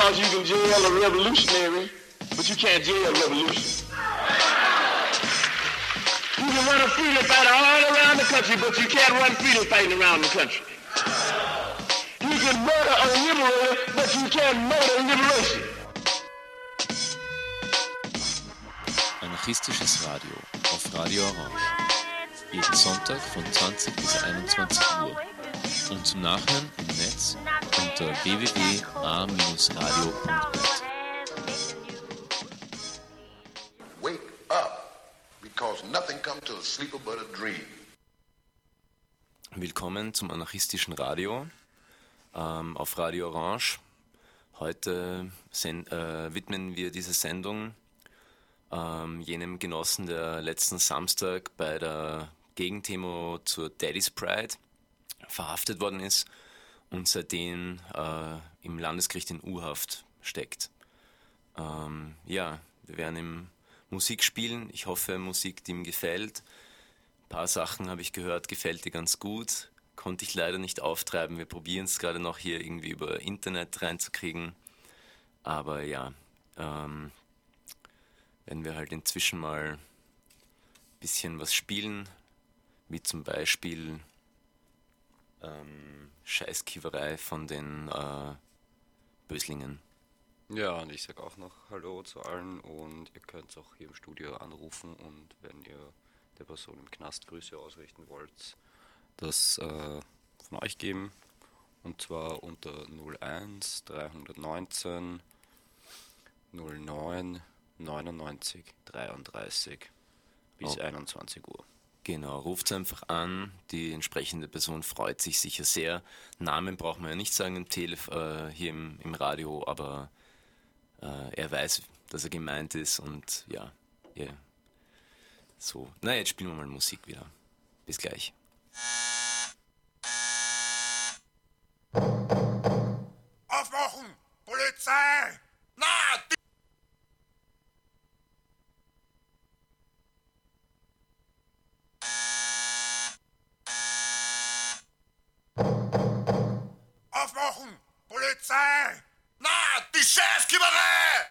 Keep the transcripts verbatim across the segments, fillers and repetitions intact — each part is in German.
because you can jail a revolutionary, but you can't jail revolution. You can run a freedom fighter all around the country, but you can't run freedom fighting around the country. You can murder a liberator, but you can't murder liberation. Anarchistisches Radio auf Radio Orange. Jeden Sonntag von zwanzig bis einundzwanzig Uhr. Und zum Nachhören im Netz unter w w w punkt a dash radio punkt net. Wake up, because nothing comes to a sleeper but a dream. Willkommen zum Anarchistischen Radio ähm, auf Radio Orange. Heute sen- äh, widmen wir diese Sendung ähm, jenem Genossen, der letzten Samstag bei der Gegendemo zur Daddy's Pride verhaftet worden ist und seitdem äh, im Landesgericht in U-Haft steckt. Ähm, ja, wir werden ihm Musik spielen. Ich hoffe, Musik, die ihm gefällt. Ein paar Sachen habe ich gehört, gefällt dir ganz gut. Konnte ich leider nicht auftreiben. Wir probieren es gerade noch hier irgendwie über Internet reinzukriegen. Aber ja, ähm, werden wir halt inzwischen mal ein bisschen was spielen, wie zum Beispiel ähm, Scheißkiewerei von den äh, Böslingen. Ja, und ich sag auch noch Hallo zu allen und ihr könnt auch hier im Studio anrufen und wenn ihr der Person im Knast Grüße ausrichten wollt, das äh, von euch geben und zwar unter null eins dreihundertneunzehn null neun neunundneunzig dreiunddreißig bis Oh. einundzwanzig Uhr. Genau, ruft einfach an, die entsprechende Person freut sich sicher sehr. Namen brauchen wir ja nicht sagen im Telef- äh, hier im, im Radio, aber äh, er weiß, dass er gemeint ist und ja, yeah. So. Na, jetzt spielen wir mal Musik wieder. Bis gleich. Aufwachen! Polizei! Na, die Aufwachen! Polizei! Na, die Scheißkiewerei!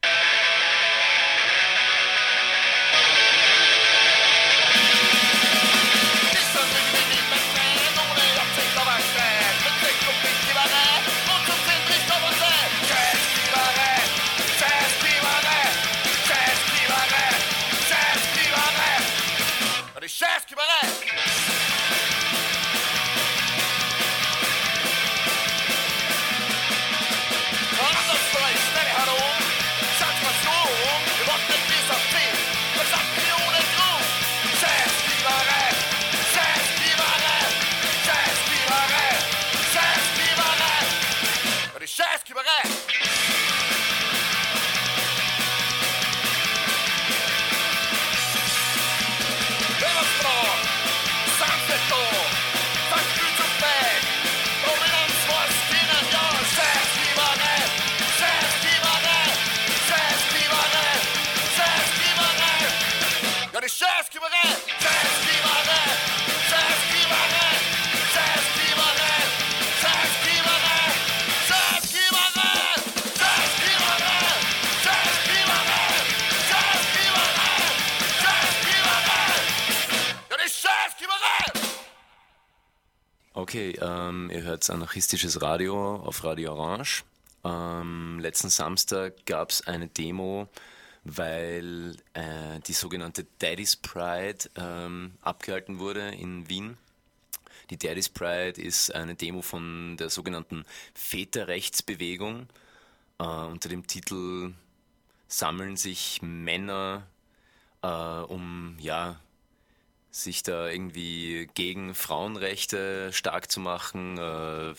Okay, ähm, ihr hört Anarchistisches Radio auf Radio Orange. Ähm, letzten Samstag gab es eine Demo, weil äh, die sogenannte Daddy's Pride ähm, abgehalten wurde in Wien. Die Daddy's Pride ist eine Demo von der sogenannten Väterrechtsbewegung. Äh, unter dem Titel sammeln sich Männer, äh, um ja sich da irgendwie gegen Frauenrechte stark zu machen, äh,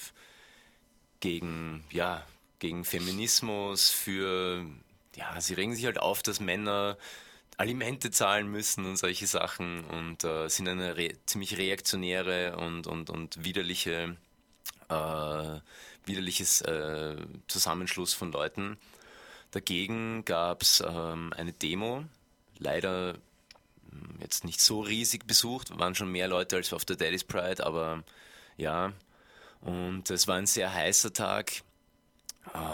gegen, ja, gegen Feminismus, für, ja, sie regen sich halt auf, dass Männer Alimente zahlen müssen und solche Sachen und äh, sind eine re- ziemlich reaktionäre und, und, und widerliche, äh, widerliches äh, Zusammenschluss von Leuten. Dagegen gab es ähm, eine Demo, leider jetzt nicht so riesig besucht, waren schon mehr Leute als auf der Daddy's Pride, aber ja, und es war ein sehr heißer Tag. Ähm,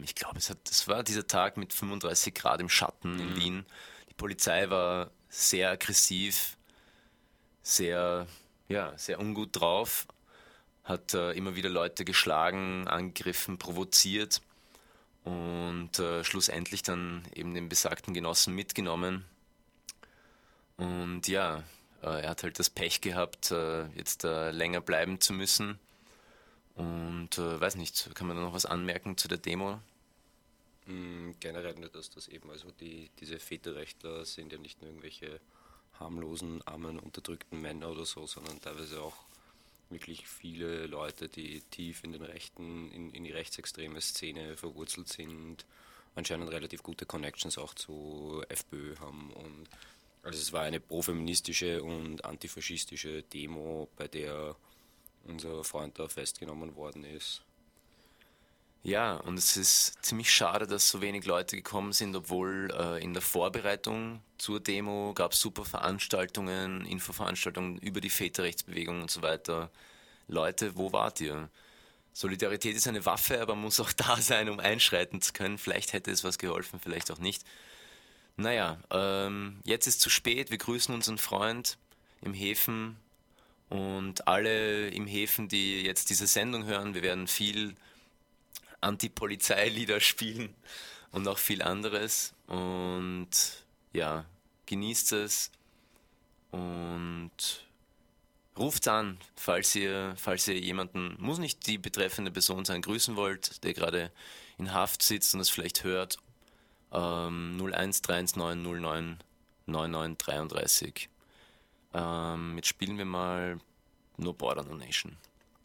ich glaube, es hat, das war dieser Tag mit fünfunddreißig Grad im Schatten in Wien. Die Polizei war sehr aggressiv, sehr, ja, sehr ungut drauf, hat äh, immer wieder Leute geschlagen, angegriffen, provoziert und äh, schlussendlich dann eben den besagten Genossen mitgenommen. Und ja, äh, er hat halt das Pech gehabt, äh, jetzt äh, länger bleiben zu müssen. Und äh, weiß nicht, kann man da noch was anmerken zu der Demo? Mm, generell nur, dass das eben, also die, diese Väterrechtler sind ja nicht nur irgendwelche harmlosen, armen, unterdrückten Männer oder so, sondern teilweise auch wirklich viele Leute, die tief in den rechten, in, in die rechtsextreme Szene verwurzelt sind, anscheinend relativ gute Connections auch zu FPÖ haben. Und also es war eine profeministische und antifaschistische Demo, bei der unser Freund da festgenommen worden ist. Ja, und es ist ziemlich schade, dass so wenig Leute gekommen sind, obwohl äh, in der Vorbereitung zur Demo gab es super Veranstaltungen, Infoveranstaltungen über die Väterrechtsbewegung und so weiter. Leute, wo wart ihr? Solidarität ist eine Waffe, aber muss auch da sein, um einschreiten zu können. Vielleicht hätte es was geholfen, vielleicht auch nicht. Naja, ähm, jetzt ist zu spät. Wir grüßen unseren Freund im Häfen und alle im Häfen, die jetzt diese Sendung hören. Wir werden viel Anti-Polizei-Lieder spielen und auch viel anderes. Und ja, genießt es und ruft an, falls ihr, falls ihr jemanden, muss nicht die betreffende Person sein, grüßen wollt, der gerade in Haft sitzt und es vielleicht hört. Ähm, null eins drei eins neun null neun neun neun drei drei. Ähm, jetzt spielen wir mal No Border, No Nation.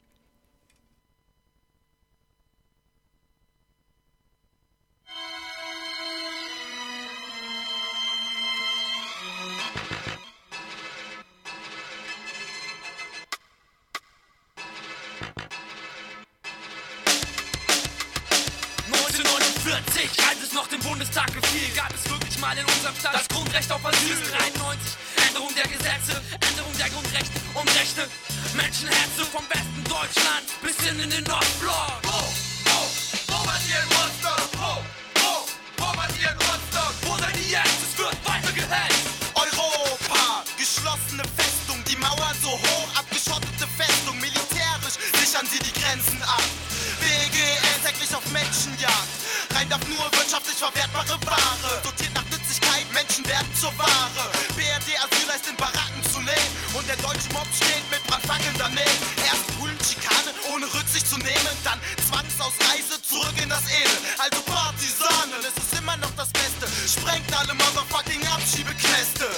neunzehnhundertneunundvierzig, als es noch den Bundestag gefiel, gab es wirklich mal in unserem Staat das Grundrecht auf Asyl. dreiundneunzig, Änderung der Gesetze, Änderung der Grundrechte und Rechte. Menschenherzen vom Westen Deutschlands bis hin in den Ostblock. Wo, wo, wo wart ihr in Rostock? Wo, wo, wo wart ihr in Rostock? Wo seid ihr jetzt? Es wird weiter gehetzt. Europa, geschlossene Festung, die Mauern so hoch, abgeschottete Festung, militärisch sichern sie die Grenzen ab. B G L täglich auf Menschenjagd, rein darf nur wirtschaftlich verwertbare Ware, sortiert nach Nützlichkeit, Menschen werden zur Ware. B R D Asyl heißt in Baracken zu nehmen und der deutsche Mob steht mit Brandfackeln daneben. Erst Bullenschikane ohne Rücksicht zu nehmen, dann Zwangsausreise zurück in das Elend. Also Partisanen, es ist immer noch das Beste, sprengt alle motherfucking Abschiebeknäste.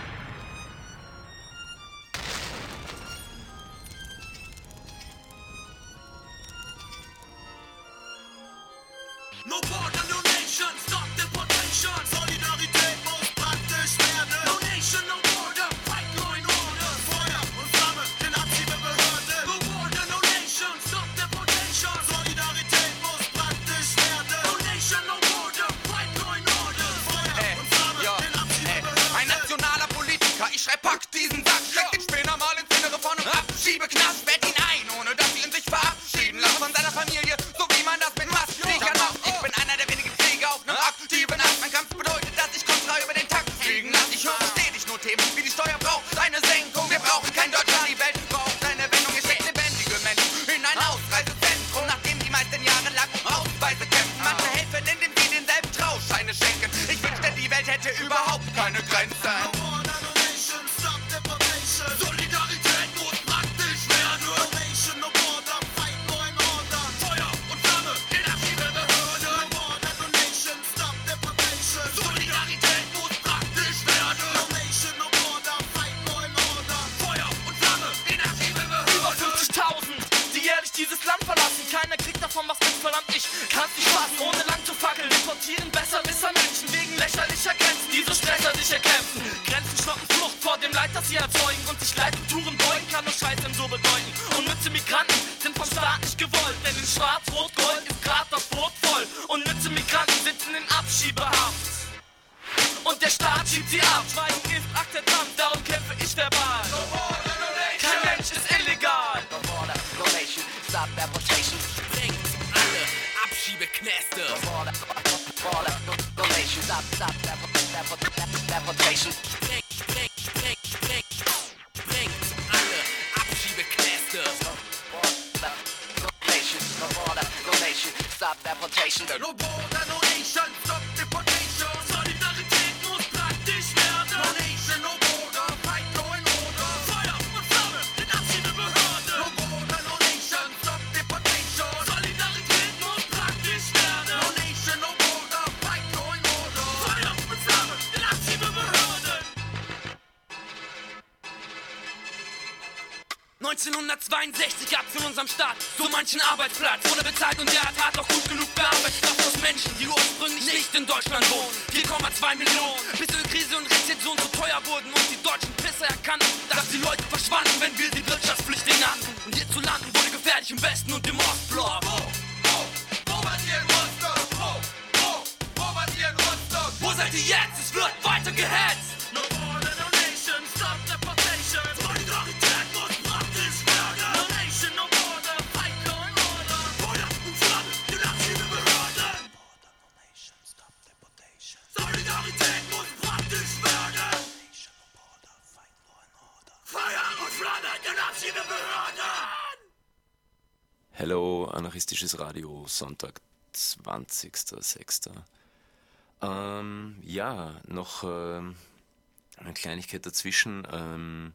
No border, no nation, stop deportation. Solidarität muss praktisch werden. No nation, no border, fight law and order. Feuer und Flamme, den Abschiebebehörden. No border, no nation, stop deportation. Solidarität muss praktisch werden. No nation, no border, fight law and order. Feuer Ey, und Flamme, ja, den ey, Abschiebebehörden. ein nationaler Politiker, ich schreib, pack diesen Sack, steck den Spinner mal ins Innere von einem Abschiebeknast, sperrt ihn ein, ohne dass sie ihn sich verabschieden lassen von seiner Familie, so wie man das mit Maskensichern macht. Ich bin einer der wenigen Krieger auf einem aktiven Ast. Mein Kampf bedeutet, dass ich kontra über den Takt fliegen lasse. Ich höre stetig nur Themen, wie die Steuer braucht eine Senkung. Wir brauchen kein Deutschland, die Welt braucht eine Wendung. Ich schicke lebendige Menschen in ein Ausreisezentrum, nachdem die meisten jahrelang um Ausweise kämpfen. Manche helfen, indem sie denselben Trauscheine schenken. Ich wünschte, die Welt hätte überhaupt keine Grenzen. No border, no nation, stop deportation. Solidarität muss praktisch werden. No nation, no border, fight law and order. Feuer und Flamme in Abschiebebehörden. No border, no nation, stop deportation. Solidarität muss praktisch werden. No nation, no border, fight law and order. Feuer und Flamme in Abschiebebehörden. Über fünfzigtausend, die jährlich dieses Land verlassen. Keiner kriegt davon was mit, verdammt, ich kann's nicht fassen. Ohne lang zu fackeln, deportieren besserwisser Menschen wegen lächerlicher Grenzen, die so Stresser sich erkämpfen. Grenzen stoppen Flucht vor dem Leid, das sie erzeugen. Und sich Leitkulturen beugen, kann nur Scheiße so bedeuten. Unnütze Migranten sind vom Staat nicht gewollt, denn in Schwarz-Rot-Gold ist grad das Brot voll. Unnütze Migranten sitzen in Abschiebehaft. Und der Staat schiebt sie ab. Schweigen ist Akzeptanz, darum kämpfe ich verbal. Kein Mensch ist illegal. No border, no nation, stop deportation. Bringt alle Abschiebekräfte Knäste. Donation, stop, stop, deportation. Bring, bring, bring, bring, bring alle Abschiebeknäste. Donation, no border, donation, stop deportation. No border, no nation, stop deportation. Solidarität muss praktisch werden. No nation, no border, fight law and order. Feuer und Flamme, den Abschiebebehörden. No border, no nation, stop deportation. Solidarität muss praktisch werden. No nation, no border, fight law and order. Feuer und Flamme, den Abschiebebehörden. neunzehnhundertzweiundsechzig gab's in unserem Staat so manchen Arbeitsplatz, wurde bezahlt und der hat hart auch gut genug bearbeitet. Doch aus Menschen, die ursprünglich nicht in Deutschland wohnen. vier Komma zwei Millionen, bis Ölkrise und Rezession so teuer wurden und die deutschen Pisser erkannten, dass die Leute verschwanden, wenn wir sie Wirtschaftsflüchtlinge nannten. Und hierzulande wurde gefährlich im Westen und im Ostblock. Wo, wo, wo wart ihr in Rostock? Wo, wo, wo wart ihr in Rostock? Wo seid ihr jetzt? Es wird weiter gehetzt. No border, no nation, stop deportation. Solidarität muss praktisch werden. No nation, no border, fight law and order. Feuer und Flamme, die Abschiebebehörden. Border, no nation, stop deportation. Solidarität muss praktisch werden. No nation, no border, fight law and order. Feuer und Flamme, die Abschiebebehörden. Hello, anarchistisches Radio, Sonntag, zwanzigster sechster Ähm, ja, noch ähm, eine Kleinigkeit dazwischen. Ähm,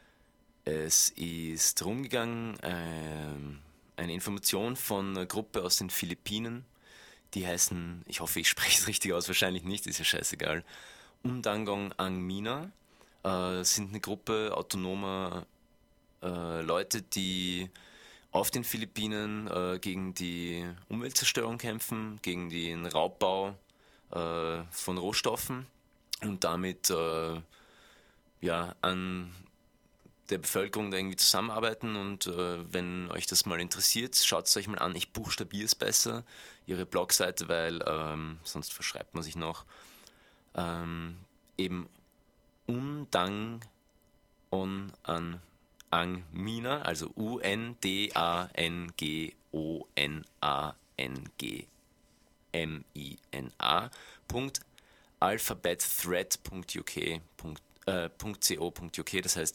es ist rumgegangen, ähm, eine Information von einer Gruppe aus den Philippinen, die heißen, ich hoffe, ich spreche es richtig aus, wahrscheinlich nicht, ist ja scheißegal, Undangong Ang Mina, äh, sind eine Gruppe autonomer äh, Leute, die auf den Philippinen äh, gegen die Umweltzerstörung kämpfen, gegen den Raubbau äh, von Rohstoffen und damit äh, ja, an der Bevölkerung da irgendwie zusammenarbeiten. Und äh, wenn euch das mal interessiert, schaut es euch mal an. Ich buchstabiere es besser, ihre Blogseite, weil ähm, sonst verschreibt man sich noch. Ähm, eben Undang On An Ang Mina, also U N D A N G O N A N G M I N A Punkt alphabetthread Punkt U K äh, .co Punkt U K, das heißt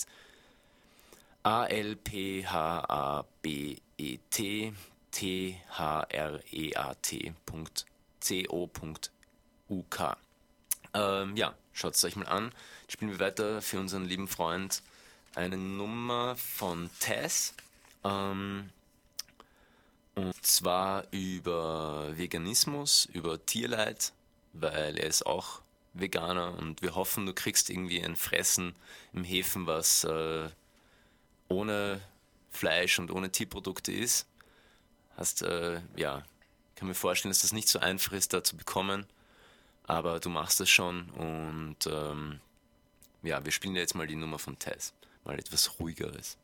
A L P H A B E T T H R E A T Punkt co Punkt U K. Ähm, ja, schaut es euch mal an. Spielen wir weiter für unseren lieben Freund eine Nummer von Tess, ähm, und zwar über Veganismus, über Tierleid, weil er ist auch Veganer und wir hoffen, du kriegst irgendwie ein Fressen im Häfen, was äh, ohne Fleisch und ohne Tierprodukte ist. Hast, äh, ja, kann mir vorstellen, dass das nicht so einfach ist, da zu bekommen, aber du machst das schon und ähm, ja, wir spielen jetzt mal die Nummer von Tess. Mal etwas Ruhigeres.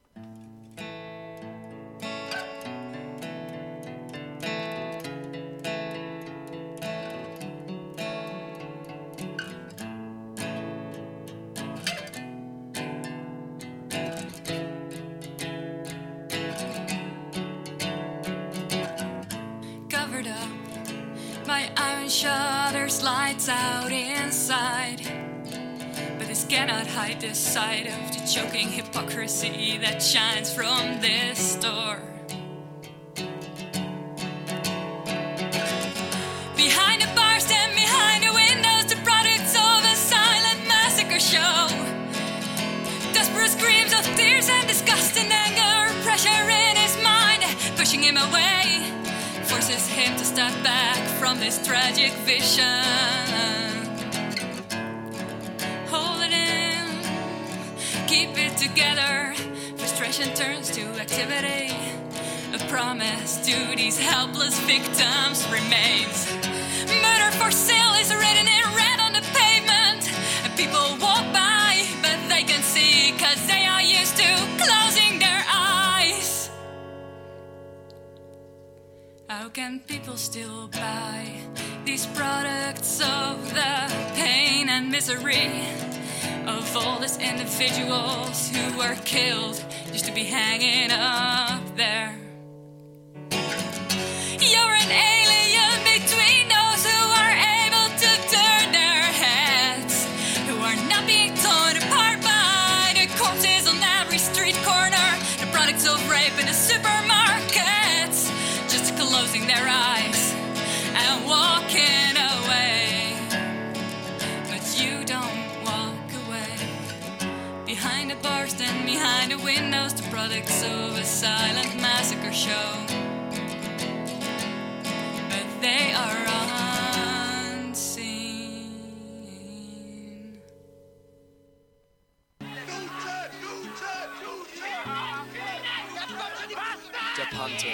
Covered up, my iron shutters, lights out inside. This cannot hide the sight of the choking hypocrisy that shines from this door. Behind the bars and behind the windows, the products of a silent massacre show. Desperate screams of tears and disgust and anger, pressure in his mind, pushing him away, forces him to step back from this tragic vision. Keep it together, frustration turns to activity. A promise to these helpless victims remains. Murder for sale is written in red on the pavement. And people walk by, but they can see, cause they are used to closing their eyes. How can people still buy these products of the pain and misery of all these individuals who were killed just to be hanging up there? You're an alien. products of a silent massacre show. But they are unseen. Der Panther.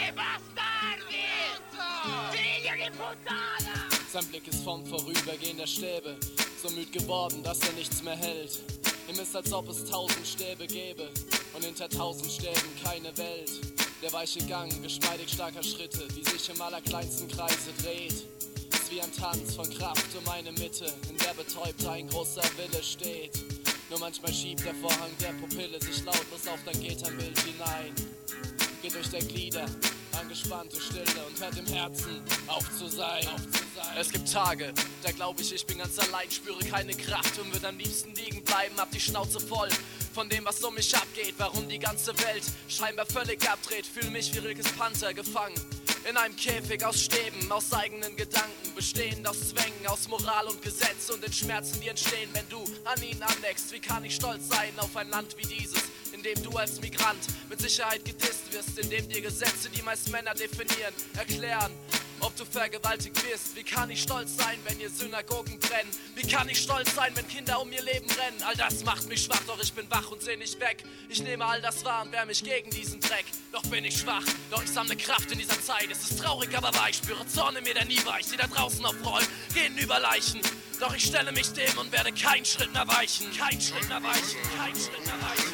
Sein Blick ist vom Vorübergehen der Stäbe so müd geworden, dass er nichts mehr hält. Ihm ist, als ob es tausend Stäbe gäbe und hinter tausend Stäben keine Welt. Der weiche Gang, geschmeidig starker Schritte, die sich im allerkleinsten Kreise dreht, ist wie ein Tanz von Kraft um eine Mitte, in der betäubt ein großer Wille steht. Nur manchmal schiebt der Vorhang der Pupille sich lautlos auf dein Gitternbild hinein. Geht durch dein Glieder, angespannte Stille und hört im Herzen auf zu sein. Auf zu sein. Es gibt Tage, da glaub ich, ich bin ganz allein, spüre keine Kraft und würde am liebsten liegen bleiben, hab die Schnauze voll von dem, was um mich abgeht, warum die ganze Welt scheinbar völlig abdreht, fühle mich wie Rilkes Panther gefangen. In einem Käfig aus Stäben, aus eigenen Gedanken, bestehend aus Zwängen, aus Moral und Gesetz und den Schmerzen, die entstehen, wenn du an ihnen aneckst. Wie kann ich stolz sein auf ein Land wie dieses, in dem du als Migrant mit Sicherheit gedisst wirst, in dem dir Gesetze, die meist Männer definieren, erklären, ob du vergewaltigt wirst. Wie kann ich stolz sein, wenn hier Synagogen brennen? Wie kann ich stolz sein, wenn Kinder um ihr Leben rennen? All das macht mich schwach, doch ich bin wach und seh nicht weg. Ich nehme all das wahr und wehr mich gegen diesen Dreck. Doch bin ich schwach, doch ich sammle Kraft in dieser Zeit. Es ist traurig, aber wahr, ich spüre Zorn in mir, der nie war. Ich seh da draußen aufrollen, gehen über Leichen. Doch ich stelle mich dem und werde keinen Schritt mehr weichen. Kein Schritt mehr weichen, kein Schritt mehr weichen.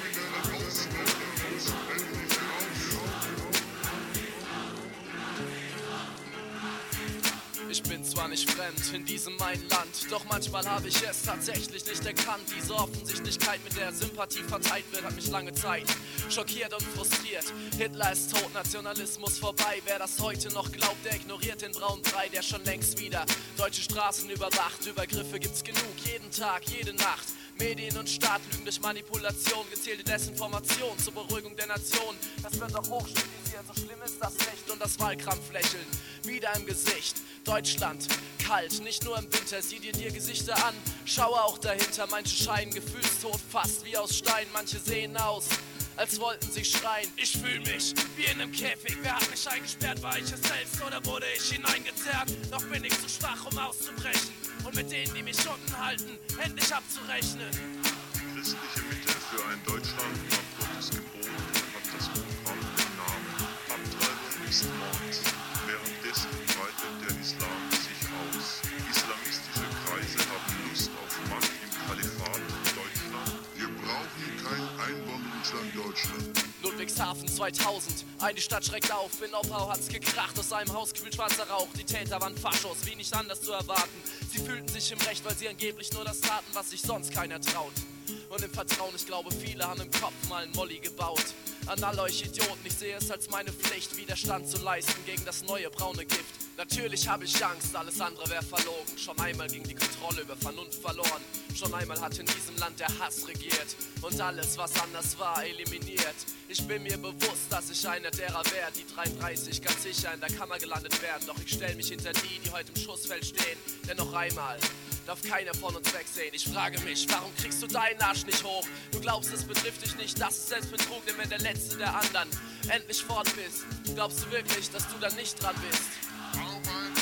Ich bin zwar nicht fremd in diesem mein Land, doch manchmal habe ich es tatsächlich nicht erkannt. Diese Offensichtlichkeit, mit der Sympathie verteilt wird, hat mich lange Zeit schockiert und frustriert. Hitler ist tot, Nationalismus vorbei. Wer das heute noch glaubt, der ignoriert den braunen Brei, der schon längst wieder deutsche Straßen überwacht. Übergriffe gibt's genug, jeden Tag, jede Nacht. Medien und Staat lügen durch Manipulation, gezielte Desinformation zur Beruhigung der Nation. Das wird doch hochstilisiert, so schlimm ist das nicht. Und das Wahlkampflächeln wieder im Gesicht. Deutschland, kalt, nicht nur im Winter, sieh dir die Gesichter an, schaue auch dahinter. Manche scheinen gefühlstot, fast wie aus Stein. Manche sehen aus, als wollten sie schreien. Ich fühl mich wie in einem Käfig. Wer hat mich eingesperrt? War ich es selbst oder wurde ich hineingezerrt? Doch bin ich zu schwach, um auszubrechen und mit denen, die mich unten halten, endlich abzurechnen. Die christliche Mitte für ein Deutschland nach Gottes Gebot hat das Programm den Namen Abtreibung ist Mord. Währenddessen breitet der Islam sich aus. Islamistische Kreise haben Lust auf Macht im Kalifat Deutschland. Wir brauchen kein Einwanderungsland Deutschland. Ludwigshafen zweitausend, eine Stadt schreckt auf, in Oppau hat's gekracht, aus einem Haus quillt schwarzer Rauch, die Täter waren Faschos, wie nicht anders zu erwarten. Sie fühlten sich im Recht, weil sie angeblich nur das taten, was sich sonst keiner traut. Und im Vertrauen, ich glaube, viele haben im Kopf mal einen Molly gebaut. An all euch Idioten, ich sehe es als meine Pflicht, Widerstand zu leisten gegen das neue braune Gift. Natürlich habe ich Angst, alles andere wäre verlogen. Schon einmal ging die Kontrolle über Vernunft verloren. Schon einmal hat in diesem Land der Hass regiert und alles, was anders war, eliminiert. Ich bin mir bewusst, dass ich einer derer wäre, die dreiunddreißig ganz sicher in der Kammer gelandet wären. Doch ich stelle mich hinter die, die heute im Schussfeld stehen. Denn noch einmal darf keiner von uns wegsehen. Ich frage mich, warum kriegst du deinen Arsch nicht hoch? Du glaubst, es betrifft dich nicht, das ist Selbstbetrug, denn wenn der Letzte der anderen endlich fort bist, glaubst du wirklich, dass du dann nicht dran bist? Arbeit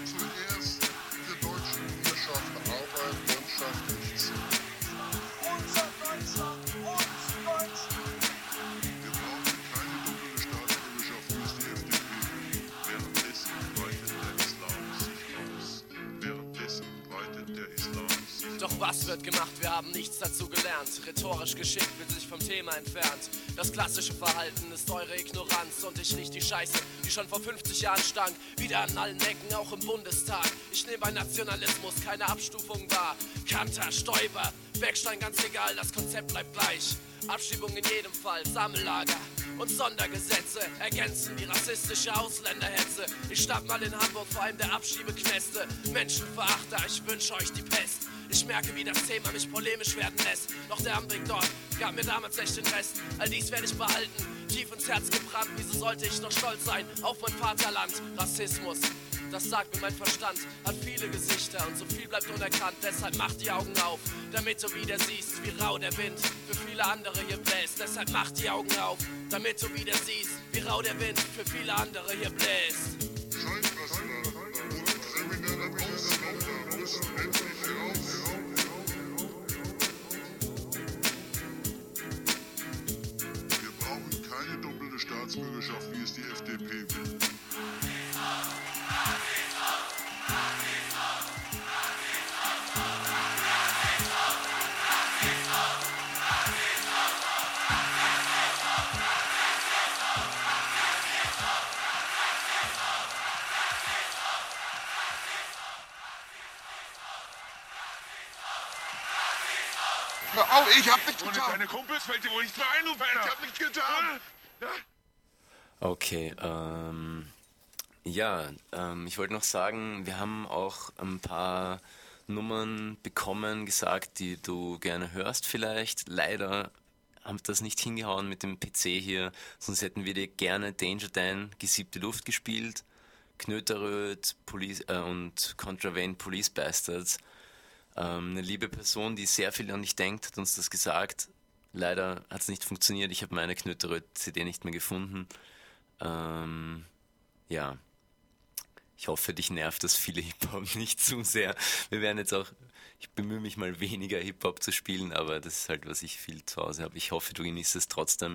zuerst für Deutsche. Wir schaffen Arbeit, dann schafft nichts. Unser Deutschland, uns Deutschland. Wir brauchen keine doppelte Staatsbürgerschaft, müsst die F D P. Währenddessen breitet der Islam sich aus. Währenddessen breitet der Islam sich aus. Doch was wird gemacht? Wir haben nichts dazu gelernt. Rhetorisch geschickt wird sich vom Thema entfernt. Das klassische Verhalten ist eure Ignoranz und ich riech die Scheiße, die schon vor fünfzig Jahren stank. Wieder an allen Ecken, auch im Bundestag. Ich nehme bei Nationalismus keine Abstufung wahr. Kanter, Stoiber, Beckstein, ganz egal, das Konzept bleibt gleich. Abschiebung in jedem Fall, Sammellager und Sondergesetze ergänzen die rassistische Ausländerhetze. Ich stand mal in Hamburg vor einem der Abschiebeknäste. Menschenverachter, ich wünsche euch die Pest. Ich merke, wie das Thema mich polemisch werden lässt. Doch der Anblick dort gab mir damals echt den Rest. All dies werde ich behalten, tief ins Herz gebrannt. Wieso sollte ich noch stolz sein auf mein Vaterland? Rassismus Das sagt mir mein Verstand, hat viele Gesichter und so viel bleibt unerkannt. Deshalb mach die Augen auf, damit du wieder siehst, wie rau der Wind für viele andere hier bläst. Deshalb mach die Augen auf, damit du wieder siehst, wie rau der Wind für viele andere hier bläst. Scheinwasser und kriminelle Ausländer müssen endlich raus. Wir brauchen keine doppelte Staatsbürgerschaft, wie es die F D P will. Hör auf, ich hab nichts Ohne getan. deine Kumpels fällt dir wohl nichts mehr ein, du Penner. Ich hab nichts getan. Okay, ähm, ja, ähm, ich wollte noch sagen, wir haben auch ein paar Nummern bekommen, gesagt, die du gerne hörst vielleicht. Leider haben das nicht hingehauen mit dem P C hier, sonst hätten wir dir gerne Danger Dan, Gesiebte Luft gespielt, Knöterröd Police, äh, und Contravene Police Bastards. Ähm, eine liebe Person, die sehr viel an dich denkt, hat uns das gesagt. Leider hat es nicht funktioniert, ich habe meine Knöterröd-C D nicht mehr gefunden. Ähm, ja, ich hoffe, dich nervt das viele Hip-Hop nicht zu sehr. Wir werden jetzt auch, ich bemühe mich mal weniger Hip-Hop zu spielen, aber das ist halt, was ich viel zu Hause habe. Ich hoffe, du genießt es trotzdem.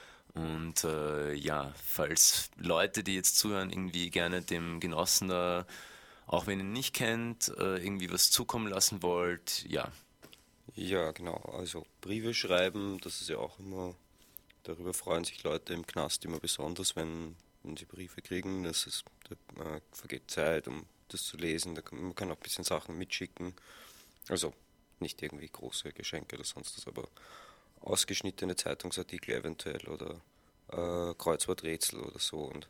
Und äh, ja, falls Leute, die jetzt zuhören, irgendwie gerne dem Genossen da, auch wenn ihr ihn nicht kennt, äh, irgendwie was zukommen lassen wollt, ja. Ja, genau. Also Briefe schreiben, das ist ja auch immer, darüber freuen sich Leute im Knast immer besonders, wenn, wenn sie Briefe kriegen. Das ist, da äh, vergeht Zeit, um das zu lesen. Da kann, man kann auch ein bisschen Sachen mitschicken. Also nicht irgendwie große Geschenke oder sonst was, aber ausgeschnittene Zeitungsartikel eventuell oder äh, Kreuzworträtsel oder so. Und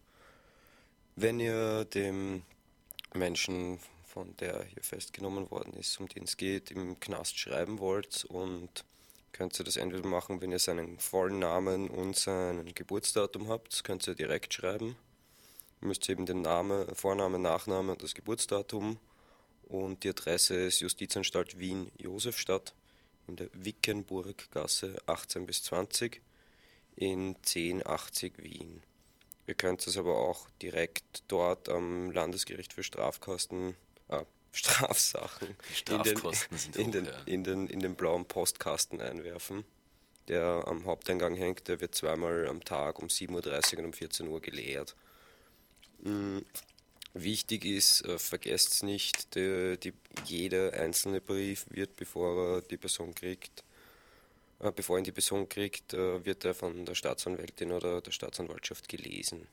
wenn ihr dem Menschen, von der hier festgenommen worden ist, um den es geht, im Knast schreiben wollt, und könnt ihr das entweder machen, wenn ihr seinen vollen Namen und sein Geburtsdatum habt, könnt ihr direkt schreiben. Ihr müsst eben den Namen, Vorname, Nachname und das Geburtsdatum, und die Adresse ist Justizanstalt Wien Josefstadt in der Wickenburggasse achtzehn bis zwanzig in zehn achtzig Wien. Ihr könnt es aber auch direkt dort am Landesgericht für Strafkosten, äh, Strafsachen Strafkosten in, den, in, den, in, den, in den blauen Postkasten einwerfen, der am Haupteingang hängt. Der wird zweimal am Tag um sieben Uhr dreißig und um vierzehn Uhr geleert. Mhm. Wichtig ist, äh, vergesst nicht, die, die, jeder einzelne Brief wird, bevor er die Person kriegt, äh, bevor ihn die Person kriegt, äh, wird er von der Staatsanwältin oder der Staatsanwaltschaft gelesen.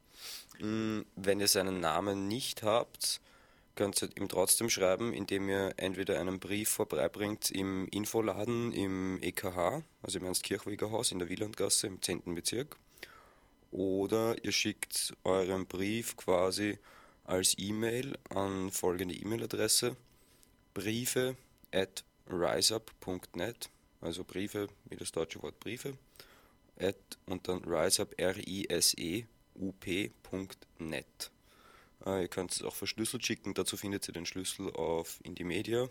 Mhm. Wenn ihr seinen Namen nicht habt, könnt ihr ihm trotzdem schreiben, indem ihr entweder einen Brief vorbeibringt im Infoladen im E K H, also im Ernst-Kirchweger Haus in der Wielandgasse im zehnten Bezirk, oder ihr schickt euren Brief quasi als E-Mail an folgende E-Mail-Adresse: briefe at riseup punkt net, also Briefe wie das deutsche Wort Briefe, at und dann riseup, R I S E U P punkt net. Äh, ihr könnt es auch verschlüsselt schicken, dazu findet ihr den Schlüssel auf Indymedia,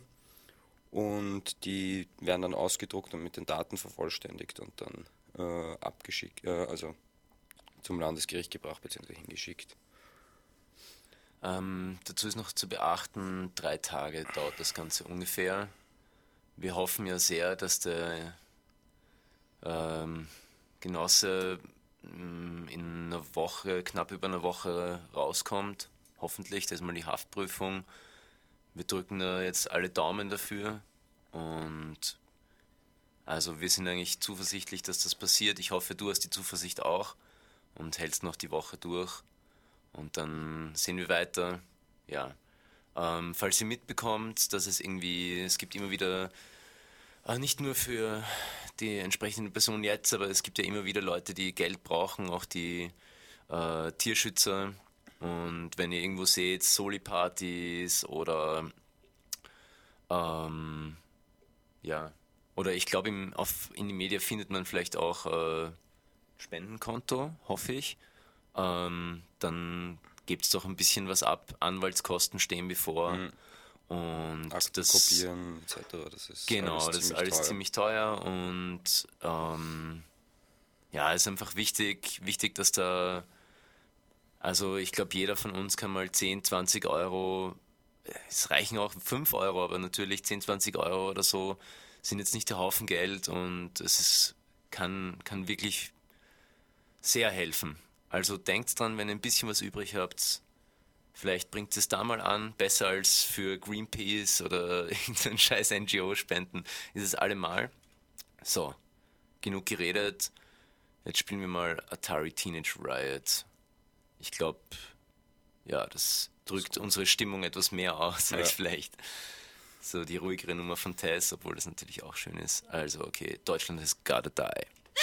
und die werden dann ausgedruckt und mit den Daten vervollständigt und dann äh, abgeschickt, äh, also zum Landesgericht gebracht bzw. hingeschickt. Ähm, dazu ist noch zu beachten, drei Tage dauert das Ganze ungefähr. Wir hoffen ja sehr, dass der ähm, Genosse ähm, in einer Woche, knapp über einer Woche rauskommt. Hoffentlich, das ist mal die Haftprüfung. Wir drücken da jetzt alle Daumen dafür, und also wir sind eigentlich zuversichtlich, dass das passiert. Ich hoffe, du hast die Zuversicht auch und hältst noch die Woche durch. Und dann sehen wir weiter. Ja, ähm, falls ihr mitbekommt, dass es irgendwie, es gibt immer wieder, äh, nicht nur für die entsprechende Person jetzt, aber es gibt ja immer wieder Leute, die Geld brauchen, auch die äh, Tierschützer. Und wenn ihr irgendwo seht, Soli-Partys oder ähm, ja, oder ich glaube, in Indymedia findet man vielleicht auch äh, Spendenkonto, hoffe ich. Ähm, dann gebt doch ein bisschen was ab, Anwaltskosten stehen bevor. Mhm. Und Akten das kopieren et cetera. Das ist genau, alles das ist ziemlich alles teuer. ziemlich teuer und ähm, ja, es ist einfach wichtig, wichtig, dass da, also ich glaube, jeder von uns kann mal zehn, zwanzig Euro, es reichen auch fünf Euro, aber natürlich zehn, zwanzig Euro oder so sind jetzt nicht der Haufen Geld und es ist, kann, kann wirklich sehr helfen. Also denkt dran, wenn ihr ein bisschen was übrig habt, vielleicht bringt es da mal an, besser als für Greenpeace oder irgendeinen scheiß N G O spenden, ist es allemal. So, genug geredet, jetzt spielen wir mal Atari Teenage Riot. Ich glaube, ja, das drückt unsere Stimmung etwas mehr aus als ja. vielleicht so die ruhigere Nummer von Tess, obwohl das natürlich auch schön ist. Also okay, Deutschland has gotta die.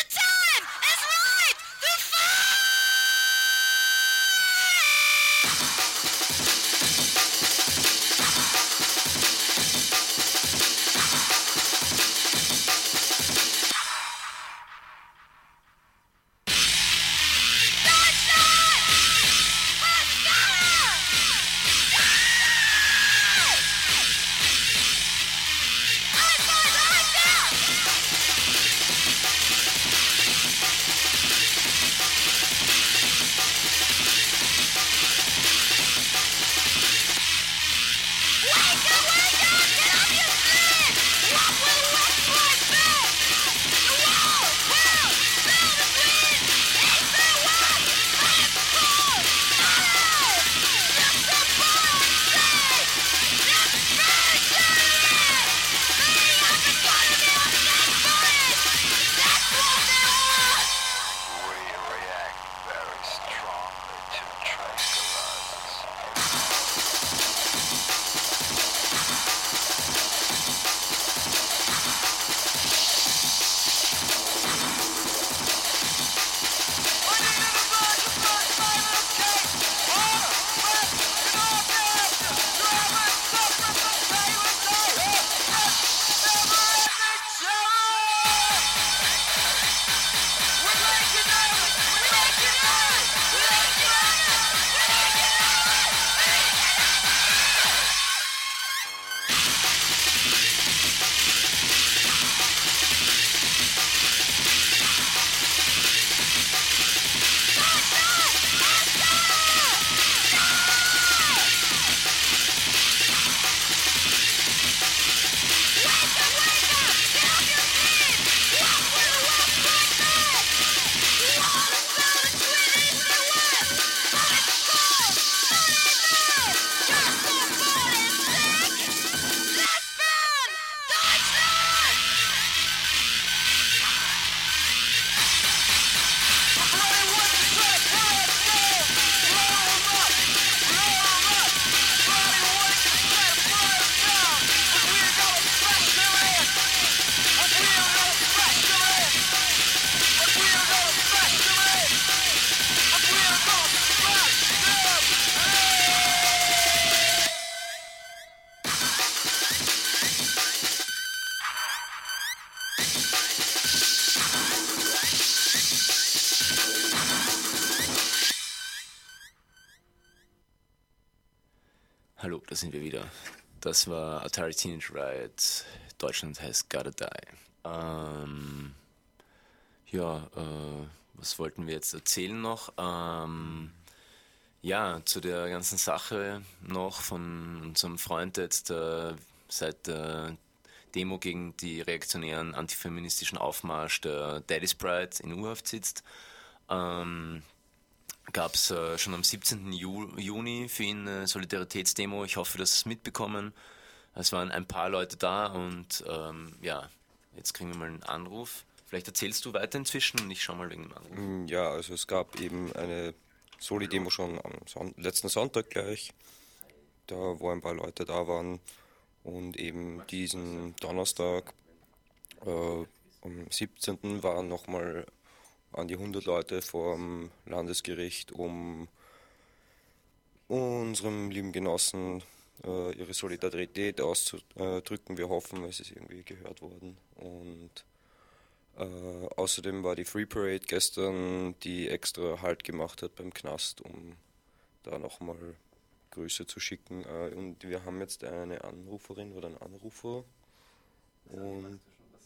Hallo, da sind wir wieder. Das war Atari Teenage Riot, Deutschland has gotta die. Ähm, ja, äh, was wollten wir jetzt erzählen noch? Ähm, ja, zu der ganzen Sache noch von unserem Freund, der jetzt äh, seit der Demo gegen die reaktionären antifeministischen Aufmarsch der Daddy's Pride in U-Haft sitzt. Ähm, gab es äh, schon am siebzehnten Juni für ihn eine Solidaritätsdemo. Ich hoffe, dass Sie es mitbekommen. Es waren ein paar Leute da und ähm, ja, jetzt kriegen wir mal einen Anruf. Vielleicht erzählst du weiter inzwischen und ich schaue mal wegen dem Anruf. Ja, also es gab eben eine Soli-Demo schon am Son- letzten Sonntag gleich, da wo ein paar Leute da waren und eben diesen Donnerstag äh, am siebzehnten waren nochmal an die hundert Leute vor dem Landesgericht, um unserem lieben Genossen äh, ihre Solidarität auszudrücken. Wir hoffen, es ist irgendwie gehört worden. Und äh, außerdem war die Free Parade gestern, die extra Halt gemacht hat beim Knast, um da nochmal Grüße zu schicken. Äh, und wir haben jetzt eine Anruferin oder einen Anrufer. Und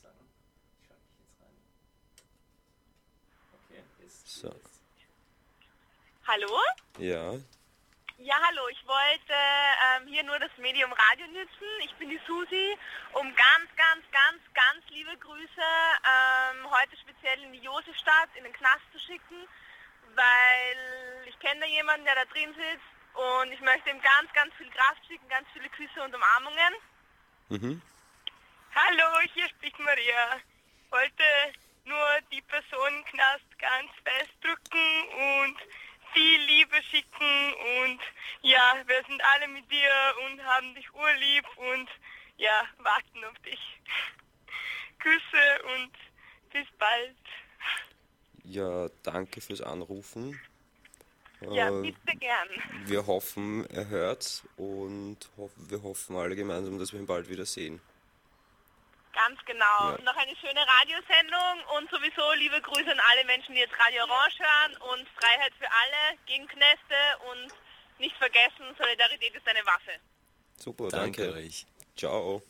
so. Hallo? Ja. Ja, hallo. Ich wollte ähm, hier nur das Medium Radio nutzen. Ich bin die Susi, um ganz, ganz, ganz, ganz liebe Grüße ähm, heute speziell in die Josefstadt, in den Knast zu schicken, weil ich kenne da jemanden, der da drin sitzt und ich möchte ihm ganz, ganz viel Kraft schicken, ganz viele Küsse und Umarmungen. Mhm. Hallo, hier spricht Maria. Ich wollte nur die Person im Knast ganz fest drücken und viel Liebe schicken und ja, wir sind alle mit dir und haben dich urlieb und ja, warten auf dich. Küsse und bis bald. Ja, danke fürs Anrufen. Ja, äh, bitte gern. Wir hoffen, er hört's und hoff, wir hoffen alle gemeinsam, dass wir ihn bald wieder sehen. Ganz genau. Ja. Noch eine schöne Radiosendung und sowieso liebe Grüße an alle Menschen, die jetzt Radio Orange hören und Freiheit für alle gegen Kneste und nicht vergessen, Solidarität ist eine Waffe. Super, Danke danke. euch. Ciao.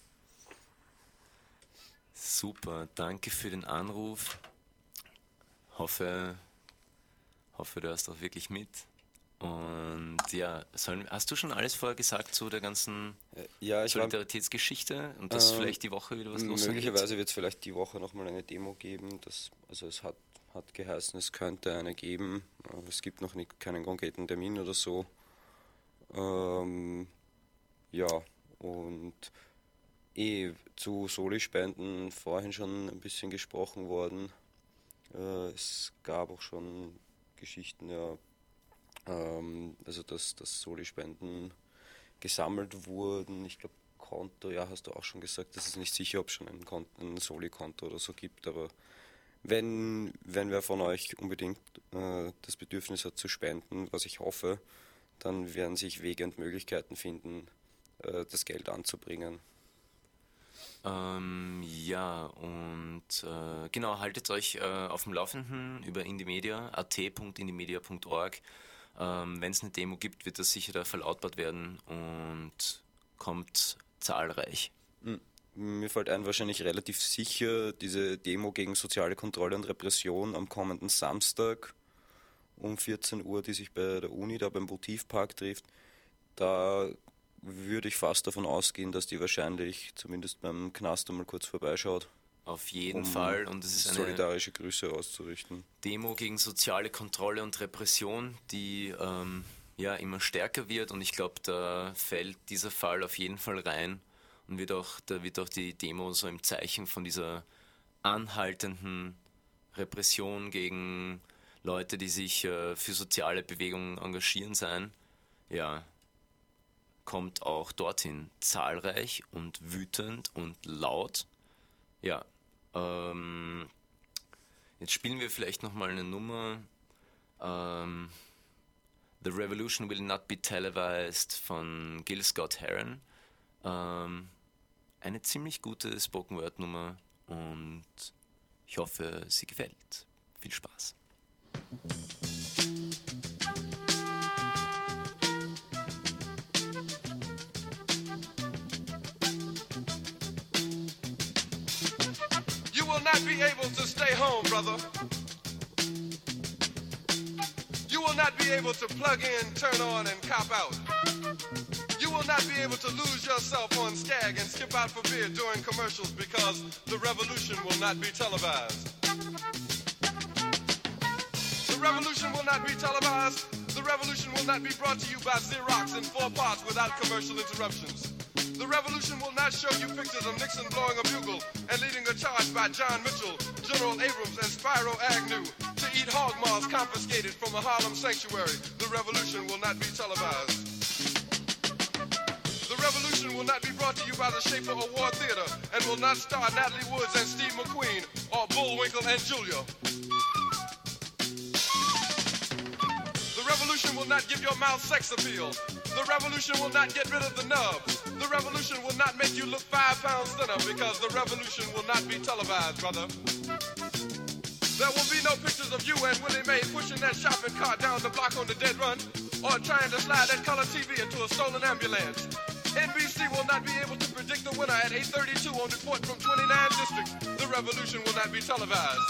Super, danke für den Anruf. Hoffe, hoffe, du hast auch wirklich mit. Und ja, sollen, hast du schon alles vorher gesagt zu der ganzen ja, ich Solidaritätsgeschichte und dass ähm, vielleicht die Woche wieder was los ist? Möglicherweise wird es vielleicht die Woche nochmal eine Demo geben. Das, also es hat, hat geheißen, es könnte eine geben. Es gibt noch nicht, keinen konkreten Termin oder so. Ähm, ja, und eh zu Soli-Spenden vorhin schon ein bisschen gesprochen worden. Äh, es gab auch schon Geschichten, ja, ähm, also dass, dass Soli-Spenden gesammelt wurden. Ich glaube, Konto, ja, hast du auch schon gesagt, das ist nicht sicher, ob es schon ein, Konto, ein Soli-Konto oder so gibt, aber wenn, wenn wer von euch unbedingt äh, das Bedürfnis hat zu spenden, was ich hoffe, dann werden sich Wege und Möglichkeiten finden, äh, das Geld anzubringen. Ähm, ja, und äh, genau, haltet euch äh, auf dem Laufenden über Indymedia, at punkt indymedia punkt org. Ähm, Wenn es eine Demo gibt, wird das sicher da verlautbart werden und kommt zahlreich. Mir fällt ein, wahrscheinlich relativ sicher, diese Demo gegen soziale Kontrolle und Repression am kommenden Samstag um vierzehn Uhr, die sich bei der Uni, da beim Votivpark trifft, da würde ich fast davon ausgehen, dass die wahrscheinlich zumindest beim Knast einmal kurz vorbeischaut. Auf jeden um Fall. Und es ist eine solidarische Grüße auszurichten. Demo gegen soziale Kontrolle und Repression, die ähm, ja immer stärker wird. Und ich glaube, da fällt dieser Fall auf jeden Fall rein. Und wird auch, da wird auch die Demo so im Zeichen von dieser anhaltenden Repression gegen Leute, die sich äh, für soziale Bewegungen engagieren, sein. Ja, kommt auch dorthin zahlreich und wütend und laut. Ja, ähm, jetzt spielen wir vielleicht nochmal eine Nummer. Ähm, The Revolution Will Not Be Televised von Gil Scott-Heron. Ähm, eine ziemlich gute Spoken-Word-Nummer und ich hoffe, sie gefällt. Viel Spaß. You will not be able to stay home, brother. You will not be able to plug in, turn on, and cop out. You will not be able to lose yourself on Skag and skip out for beer during commercials because the revolution will not be televised. The revolution will not be televised. The revolution will not be brought to you by Xerox in four parts without commercial interruptions. The revolution will not show you pictures of Nixon blowing a bugle and leading a charge by John Mitchell, General Abrams, and Spyro Agnew to eat hog maws confiscated from a Harlem sanctuary. The revolution will not be televised. The revolution will not be brought to you by the Schaefer Award Theater and will not star Natalie Woods and Steve McQueen or Bullwinkle and Julia. The revolution will not give your mouth sex appeal. The revolution will not get rid of the nubs. The revolution will not make you look five pounds thinner because the revolution will not be televised, brother. There will be no pictures of you and Willie Mae pushing that shopping cart down the block on the dead run. or trying to slide that color T V into a stolen ambulance. N B C will not be able to predict the winner at eight thirty-two on Report from twenty-nine District. The revolution will not be televised.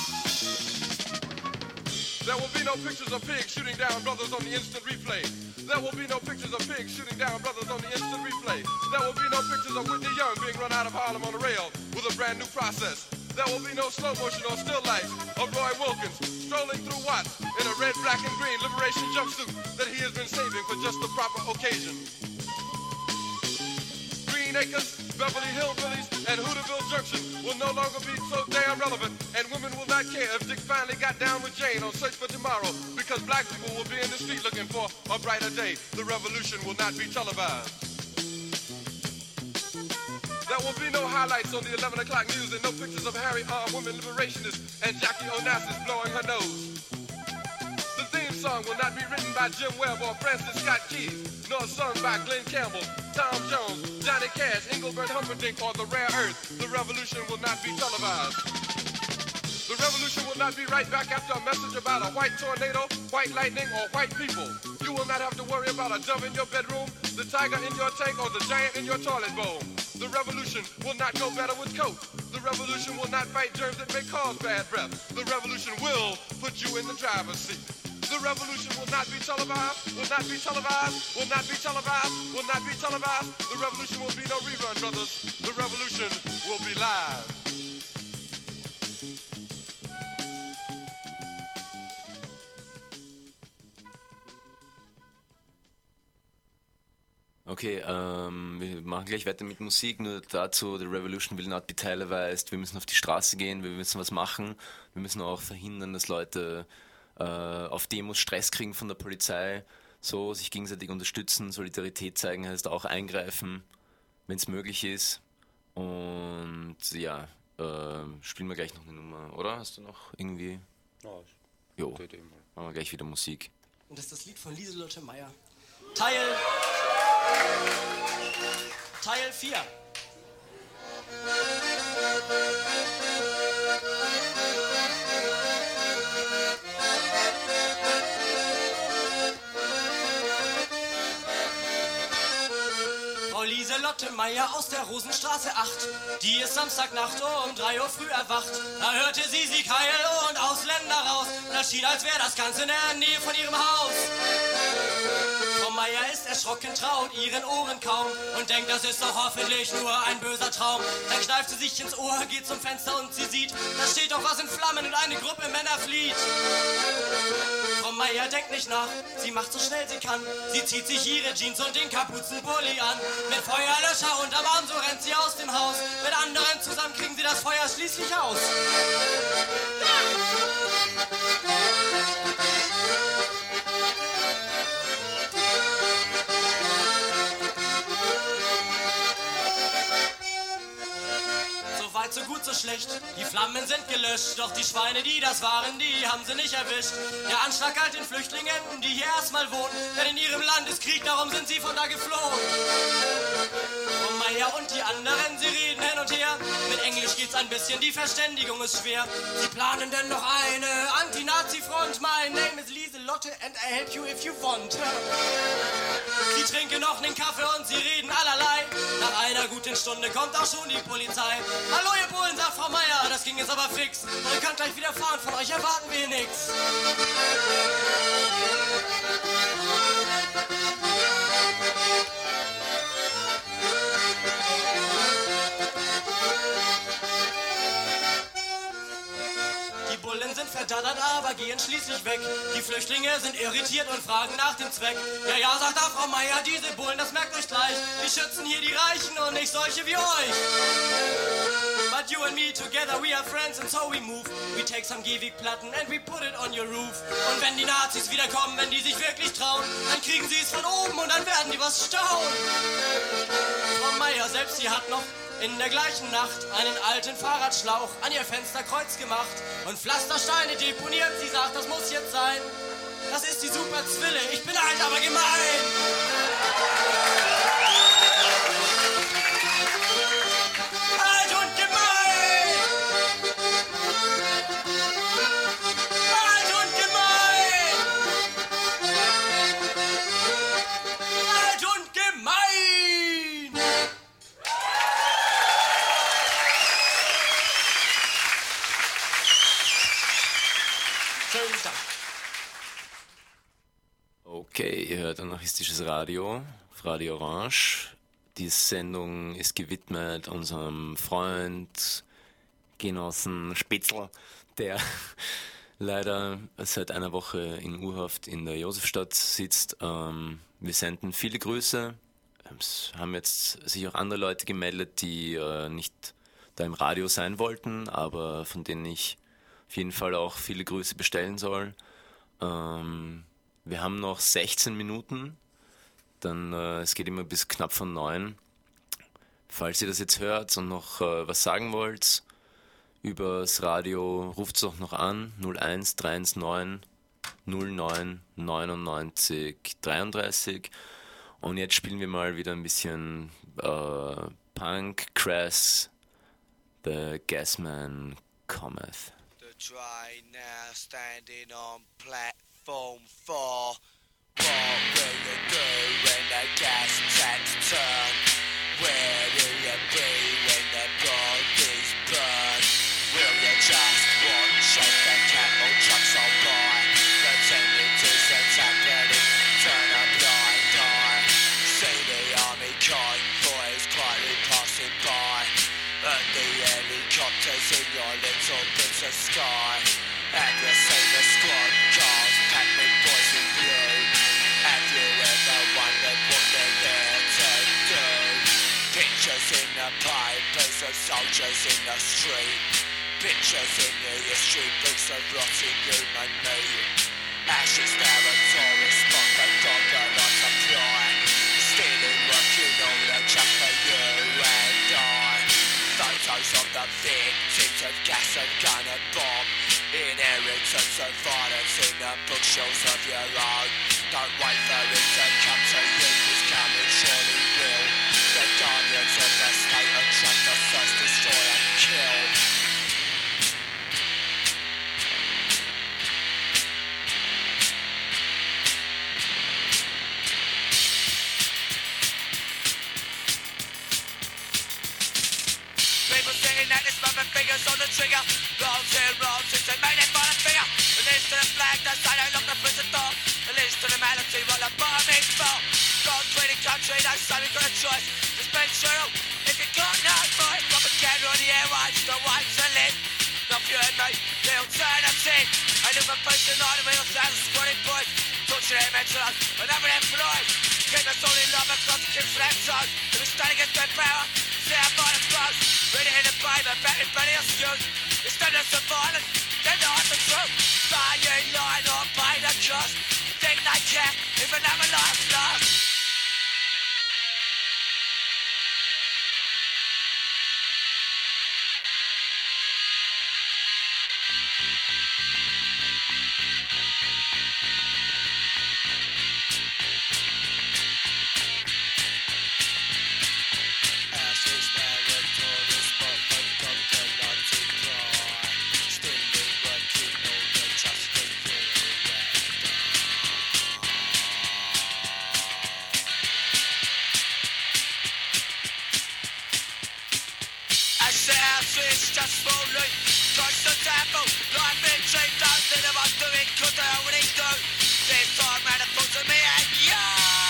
There will be no pictures of pigs shooting down brothers on the instant replay. There will be no pictures of pigs shooting down brothers on the instant replay. There will be no pictures of Whitney Young being run out of Harlem on a rail with a brand new process. There will be no slow motion or still life of Roy Wilkins strolling through Watts in a red, black, and green liberation jumpsuit that he has been saving for just the proper occasion. Green Acres, Beverly Hillbillies, and Hooterville Junction will no longer be so damn relevant, and women will not care if Dick finally got down with Jane on Search for Tomorrow, because black people will be in the street looking for a brighter day. The revolution will not be televised. There will be no highlights on the eleven o'clock news and no pictures of Harry armed women liberationists and Jackie Onassis blowing her nose. The theme song will not be written by Jim Webb or Francis Scott Keys, nor sung by Glenn Campbell, Tom Jones, Johnny Cash, Engelbert Humperdinck, or The Rare Earth. The revolution will not be televised. The revolution will not be right back after a message about a white tornado, white lightning, or white people. You will not have to worry about a dove in your bedroom, the tiger in your tank, or the giant in your toilet bowl. The revolution will not go better with coke. The revolution will not fight germs that may cause bad breath. The revolution will put you in the driver's seat. The revolution will not be televised, will not be televised, will not be televised, will not be televised. The revolution will be no rerun, brothers. The revolution will be live. Okay, ähm, wir machen gleich weiter mit Musik, nur dazu, the revolution will not be televised, wir müssen auf die Straße gehen, wir müssen was machen, wir müssen auch verhindern, dass Leute äh, auf Demos Stress kriegen von der Polizei, so sich gegenseitig unterstützen, Solidarität zeigen heißt auch eingreifen, wenn es möglich ist und ja, äh, spielen wir gleich noch eine Nummer, oder? Hast du noch irgendwie? Ja, jo, machen wir gleich wieder Musik. Und das ist das Lied von Lieselotte Meyer. Teil... Teil vier. Frau Lieselotte Meyer aus der Rosenstraße acht, die ist Samstagnacht um drei Uhr früh erwacht. Da hörte sie Sieg Heil und Ausländer raus. Das schien, als wäre das Ganze in der Nähe von ihrem Haus. Frau Meyer ist erschrocken, traut ihren Ohren kaum und denkt, das ist doch hoffentlich nur ein böser Traum. Dann kneift sie sich ins Ohr, geht zum Fenster und sie sieht, da steht doch was in Flammen und eine Gruppe Männer flieht. Frau Meyer denkt nicht nach, sie macht so schnell sie kann. Sie zieht sich ihre Jeans und den Kapuzenpulli an. Mit Feuerlöscher unterm Arm, so rennt sie aus dem Haus. Mit anderen zusammen kriegen sie das Feuer schließlich aus. So gut, so schlecht, die Flammen sind gelöscht, doch die Schweine, die das waren, die haben sie nicht erwischt. Der Anschlag galt den Flüchtlingen, die hier erstmal wohnen, denn in ihrem Land ist Krieg, darum sind sie von da geflohen. Frau Meyer und die anderen, sie reden hin und her, mit Englisch geht's ein bisschen, die Verständigung ist schwer. Sie planen denn noch eine Anti-Nazi-Front, my name is Lieselotte and I help you if you want. Sie trinken noch einen Kaffee und sie reden allerlei, nach einer guten Stunde kommt auch schon die Polizei. Hallo ihr Bullen, sagt Frau Meyer, das ging jetzt aber fix. Und ihr könnt gleich wieder fahren, von euch erwarten wir nix. Die Bullen sind verdattert, aber gehen schließlich weg. Die Flüchtlinge sind irritiert und fragen nach dem Zweck. Ja, ja, sagt da Frau Meyer, diese Bullen, das merkt euch gleich. Die schützen hier die Reichen und nicht solche wie euch. But you and me together, we are friends and so we move. We take some Gehwegplatten and we put it on your roof. Und wenn die Nazis wiederkommen, wenn die sich wirklich trauen, dann kriegen sie es von oben und dann werden die was staunen. Frau Meyer selbst, die hat noch in der gleichen Nacht einen alten Fahrradschlauch an ihr Fensterkreuz gemacht und Pflastersteine deponiert. Sie sagt, das muss jetzt sein. Das ist die Super Zwille. Ich bin alt, aber gemein. Alt und gemein. Alt und gemein. hört Anarchistisches Radio, auf Radio Orange. Die Sendung ist gewidmet unserem Freund, Genossen Spitzl, der leider seit einer Woche in U-Haft in der Josefstadt sitzt. Ähm, wir senden viele Grüße. Es haben jetzt sich auch andere Leute gemeldet, die äh, nicht da im Radio sein wollten, aber von denen ich auf jeden Fall auch viele Grüße bestellen soll. Ähm, wir haben noch sechzehn Minuten, dann äh, es geht immer bis knapp von neun. Falls ihr das jetzt hört und noch äh, was sagen wollt übers Radio, ruft es doch noch an, null eins drei eins neun null neun neunundneunzig dreiunddreißig. Und jetzt spielen wir mal wieder ein bisschen äh, Punk, Crass, The Gasman Cometh. The train now standing on platform four. What will you do when the gas taps turn? Where will you be when the bodies burn? Will you just watch as the camel trucks on by, pretending to attack and turn a blind eye? See the army convoys quietly passing by, and the helicopters in your little bits of sky. Have you seen the squad cars packed with boys in blue? Have you ever wondered what they're there to do? Pictures in the papers of soldiers in the street, pictures in the history books of rotting human meat. Ashes now a tourist spot, the dog a lot to fly. Stealing working all the junk for you and I. Photos of the victims of gas and gun and bomb. Inheritance of violence in the bookshelves of your own. Don't wait for it to come to you, it's coming, surely will. The guardians of the state are trying to first destroy and kill. People singing that this mother fingers on the trigger. Rolls in, rolls since they made it by the finger. The leads to the flag, the sign they lock the prison door. The leads to the malady, what the bomb is for. God, treating country, no son, you've got a choice. Just make sure, if you got no voice, propaganda on the airwaves, the ones to live. Not you and me, the alternative. I live a place tonight, and we all sound squatting boys. Torture their mental health, and never employed. Keep us all in love across the kids for their toes. If we stand against their power, see our violence grows. Read it in the paper, bet with plenty of skills. Instead of some violence, they're not the truth. Lying, lying, or pay the cost. Think they care, even have a life lost. It's just falling, constant tempo. Life in dream, don't think of what doing, cause they already do. This time round it falls to me and you.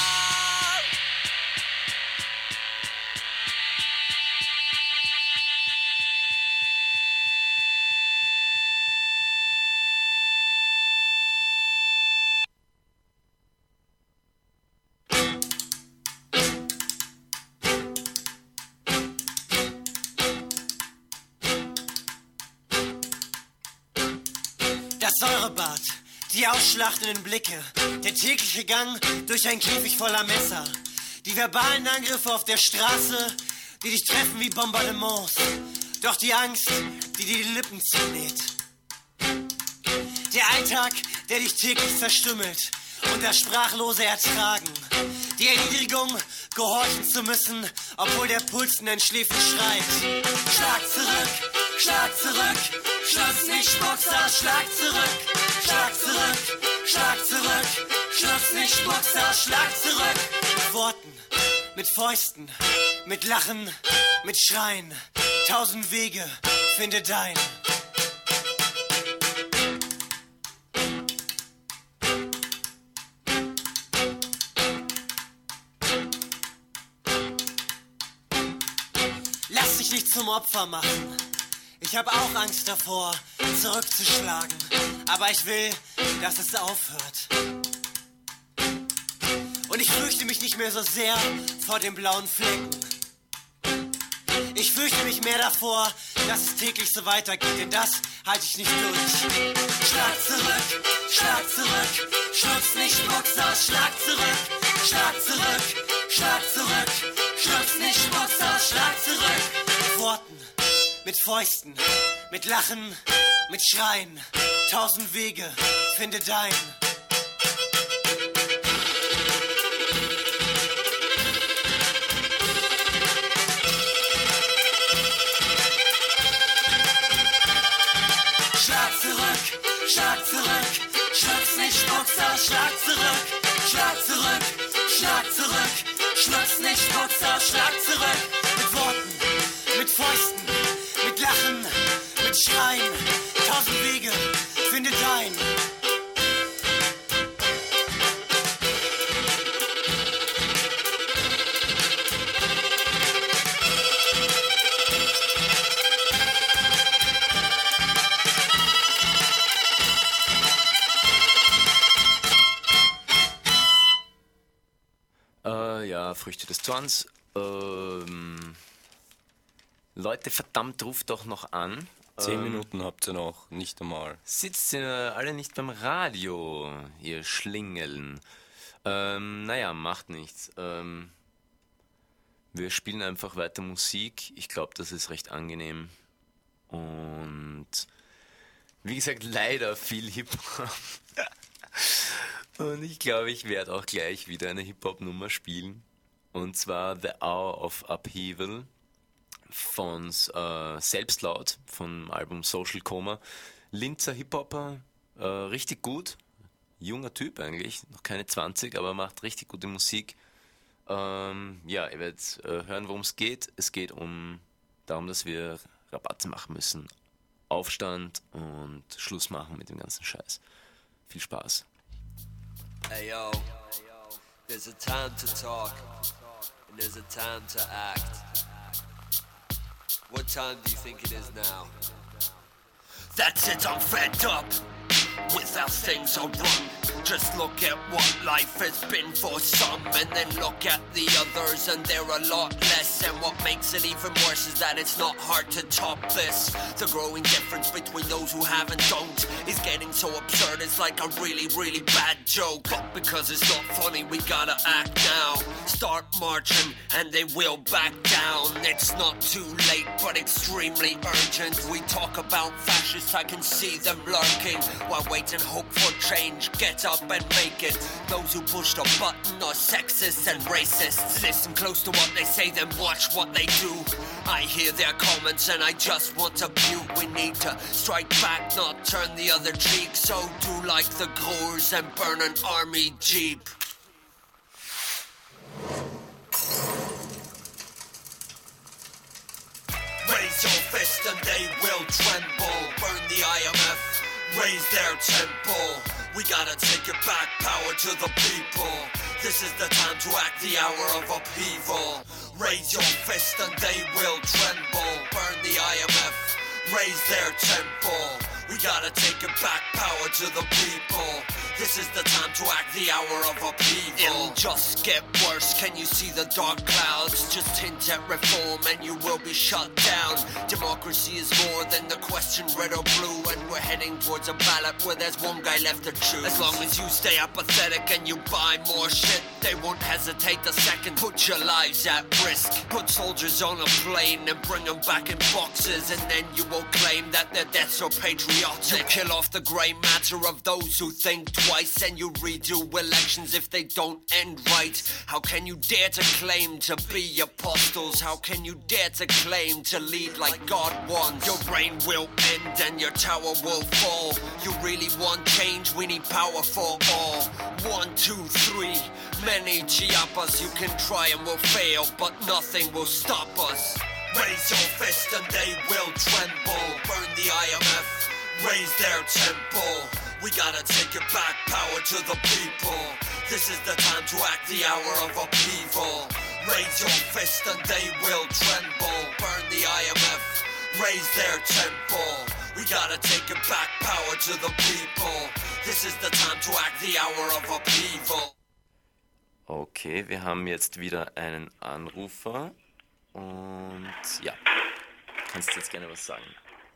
Das Säurebad, die ausschlachtenden Blicke, der tägliche Gang durch ein Käfig voller Messer, die verbalen Angriffe auf der Straße, die dich treffen wie Bombardements, doch die Angst, die dir die Lippen zunäht. Der Alltag, der dich täglich verstümmelt und das sprachlose Ertragen, die Erniedrigung, gehorchen zu müssen, obwohl der Puls in deinen Schläfen schreit. Schlag zurück, schlag zurück, Schluss nicht, spuck's aus, schlag zurück, schlag zurück, schlag zurück, Schluss nicht, spuck's aus, schlag zurück. Mit Worten, mit Fäusten, mit Lachen, mit Schreien, tausend Wege, finde dein. muss dich nicht zum Opfer machen. Ich habe auch Angst davor, zurückzuschlagen. Aber ich will, dass es aufhört. Und ich fürchte mich nicht mehr so sehr vor den blauen Flecken. Ich fürchte mich mehr davor, dass es täglich so weitergeht, denn das halte ich nicht durch. Schlag zurück, schlag zurück, schluck's nicht, spuck's aus, schlag zurück, schlag zurück, schlag zurück, schluck's nicht, spuck's aus, schlag zurück. Mit Worten, mit Fäusten, mit Lachen, mit Schreien, tausend Wege, finde dein. Schlag zurück, schluck's nicht, spuck's aus, schlag zurück, schlag zurück, schlag zurück, schluck's nicht, spuck's aus, schlag zurück. Mit Worten, mit Fäusten, mit Lachen, mit Schreien, tausend Wege, finde dein. Ja, Früchte des Zorns. Ähm, Leute, verdammt, ruft doch noch an. Zehn ähm, Minuten habt ihr noch, nicht einmal. Sitzt ihr alle nicht beim Radio, ihr Schlingeln? Ähm, naja, macht nichts. Ähm, wir spielen einfach weiter Musik. Ich glaube, das ist recht angenehm. Und wie gesagt, leider viel Hip-Hop. Und ich glaube, ich werde auch gleich wieder eine Hip-Hop-Nummer spielen. Und zwar The Hour of Upheaval von äh, Selbstlaut, vom Album Social Coma. Linzer Hip-Hopper, äh, richtig gut. Junger Typ eigentlich, noch keine zwanzig, aber macht richtig gute Musik. Ähm, ja, ihr werdet äh, hören, worum es geht. Es geht um darum, dass wir Rabatte machen müssen. Aufstand und Schluss machen mit dem ganzen Scheiß. Viel Spaß. Hey yo, there's a time to talk, and there's a time to act. What time do you think it is now? That's it, I'm fed up with how things are run. Just look at what life has been for some, and then look at the others, and they're a lot less. And what makes it even worse is that it's not hard to top this. The growing difference between those who have and don't is getting so absurd, it's like a really, really bad joke. But because it's not funny, we gotta act now. Start marching, and they will back down. It's not too late, but extremely urgent. We talk about fascists, I can see them lurking. While wait and hope for change, get up and make it. Those who push the button are sexists and racists. Listen close to what they say, then watch what they do. I hear their comments and I just want to puke. We need to strike back, not turn the other cheek. So do like the Gores and burn an army jeep. Raise your fist and they will tremble. Burn the I M F, raise their temple. We gotta take it back, power to the people. This is the time to act, the hour of upheaval. Raise your fist and they will tremble. Burn the I M F, raise their temple. We gotta take it back, power to the people. This is the time to act, the hour of upheaval. It'll just get worse, can you see the dark clouds? Just hint at reform and you will be shut down. Democracy is more than the question red or blue, and we're heading towards a ballot where there's one guy left to choose. As long as you stay apathetic and you buy more shit, they won't hesitate a second. Put your lives at risk. Put soldiers on a plane and bring them back in boxes, and then you will claim that their deaths are patriotic. You kill off the grey matter of those who think twice, and you redo elections if they don't end right. How can you dare to claim to be apostles? How can you dare to claim to lead like God wants? Your reign will end and your tower will fall. You really want change? We need power for all. One, two, three, many Chiapas. You can try and will fail, but nothing will stop us. Raise your fist and they will tremble. Burn the I M F, raise their temple. We gotta take it back, power to the people. This is the time to act, the hour of upheaval. Raise your fist and they will tremble. Burn the I M F raise their tempo. We gotta take it back, power to the people. This is the time to act, the hour of upheaval. Okay, wir haben jetzt wieder einen Anrufer und ja, kannst du jetzt gerne was sagen?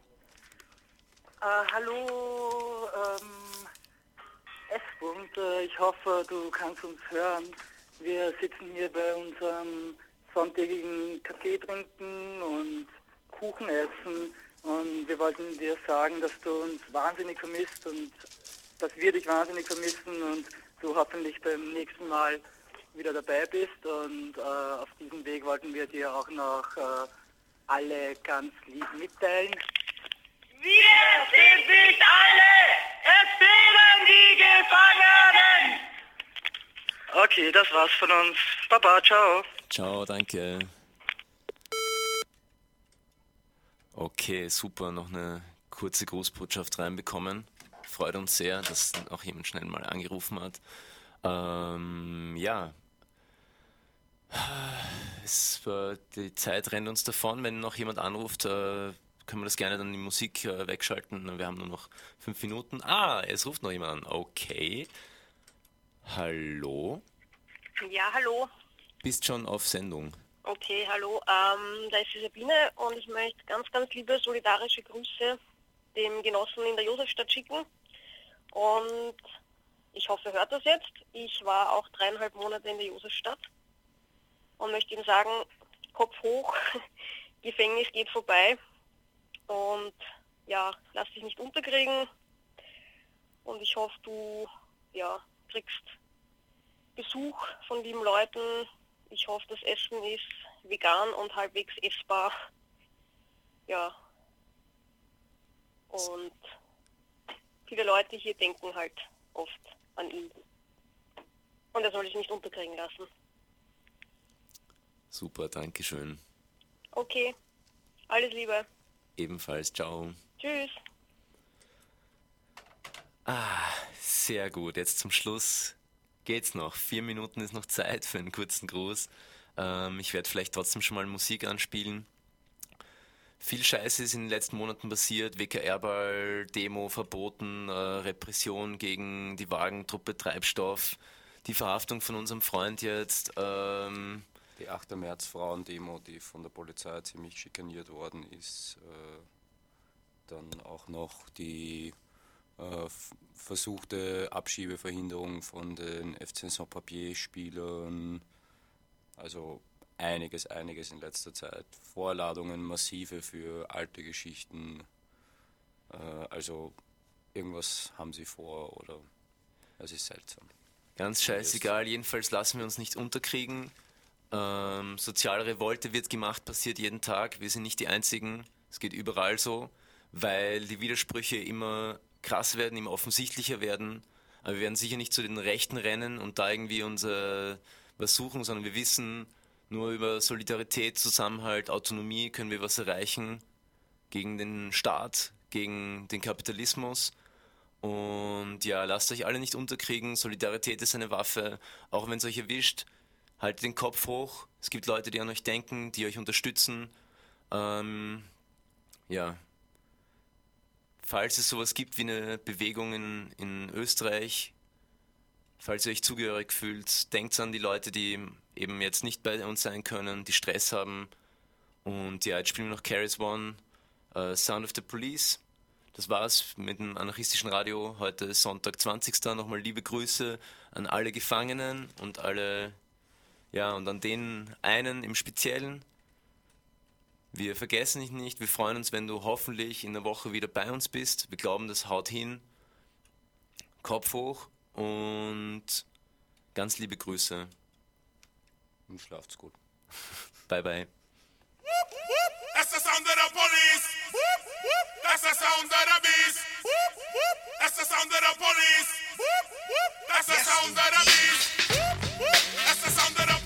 Uh, hallo, ähm, S-Punkt, äh, ich hoffe, du kannst uns hören. Wir sitzen hier bei unserem sonntägigen Kaffee trinken und Kuchen essen und wir wollten dir sagen, dass du uns wahnsinnig vermisst und dass wir dich wahnsinnig vermissen und du hoffentlich beim nächsten Mal wieder dabei bist und äh, auf diesem Weg wollten wir dir auch noch äh, alle ganz lieb mitteilen. Wir sind nicht alle! Es fehlen die Gefangenen! Okay, das war's von uns. Baba, ciao. Ciao, danke. Okay, super, noch eine kurze Grußbotschaft reinbekommen. Freut uns sehr, dass auch jemand schnell mal angerufen hat. Ähm, ja, es, äh, die Zeit rennt uns davon. Wenn noch jemand anruft, äh, können wir das gerne dann die Musik äh, wegschalten. Wir haben nur noch fünf Minuten. Ah, es ruft noch jemand an. Okay. Hallo? Ja, hallo. Bist schon auf Sendung. Okay, hallo. Ähm, da ist die Sabine und ich möchte ganz, ganz liebe solidarische Grüße dem Genossen in der Josefstadt schicken. Und ich hoffe, er hört das jetzt. Ich war auch dreieinhalb Monate in der Josefstadt und möchte ihm sagen, Kopf hoch, Gefängnis geht vorbei und ja, lass dich nicht unterkriegen und ich hoffe, du ja, kriegst Besuch von lieben Leuten. Ich hoffe, das Essen ist vegan und halbwegs essbar. Ja. Und viele Leute hier denken halt oft an ihn. Und er soll sich nicht unterkriegen lassen. Super, danke schön. Okay, alles Liebe. Ebenfalls, ciao. Tschüss. Ah, sehr gut. Jetzt zum Schluss geht's noch. Vier Minuten ist noch Zeit für einen kurzen Gruß. Ähm, ich werde vielleicht trotzdem schon mal Musik anspielen. Viel Scheiße ist in den letzten Monaten passiert. W K R-Ball, Demo verboten, äh, Repression gegen die Wagentruppe Treibstoff, die Verhaftung von unserem Freund jetzt. Ähm, die achter März Frauendemo, die von der Polizei ziemlich schikaniert worden ist. Äh, dann auch noch die äh, versuchte Abschiebeverhinderung von den F C Saint-Papier-Spielern. Also einiges, einiges in letzter Zeit. Vorladungen, massive für alte Geschichten. Äh, also irgendwas haben sie vor oder es ist seltsam. Ganz scheißegal, jedenfalls lassen wir uns nicht unterkriegen. Ähm, soziale Revolte wird gemacht, passiert jeden Tag. Wir sind nicht die Einzigen. Es geht überall so, weil die Widersprüche immer krass werden, immer offensichtlicher werden. Aber wir werden sicher nicht zu den Rechten rennen und da irgendwie unser was suchen, sondern wir wissen, nur über Solidarität, Zusammenhalt, Autonomie können wir was erreichen gegen den Staat, gegen den Kapitalismus. Und ja, lasst euch alle nicht unterkriegen. Solidarität ist eine Waffe. Auch wenn es euch erwischt, haltet den Kopf hoch. Es gibt Leute, die an euch denken, die euch unterstützen. Ähm, ja. Falls es sowas gibt wie eine Bewegung in, in Österreich, falls ihr euch zugehörig fühlt, denkt an die Leute, die eben jetzt nicht bei uns sein können, die Stress haben. Und ja, jetzt spielen wir noch Carries One, uh, Sound of the Police. Das war's mit dem anarchistischen Radio. Heute Sonntag, zwanzigsten Nochmal liebe Grüße an alle Gefangenen und alle, ja, und an den einen im Speziellen. Wir vergessen dich nicht. Wir freuen uns, wenn du hoffentlich in der Woche wieder bei uns bist. Wir glauben, das haut hin. Kopf hoch und ganz liebe Grüße. Und schlaft's gut. Bye, bye. That's the sound of the police. That's the sound of the beast. That's the sound of the police. That's the sound of the beast. That's the sound of the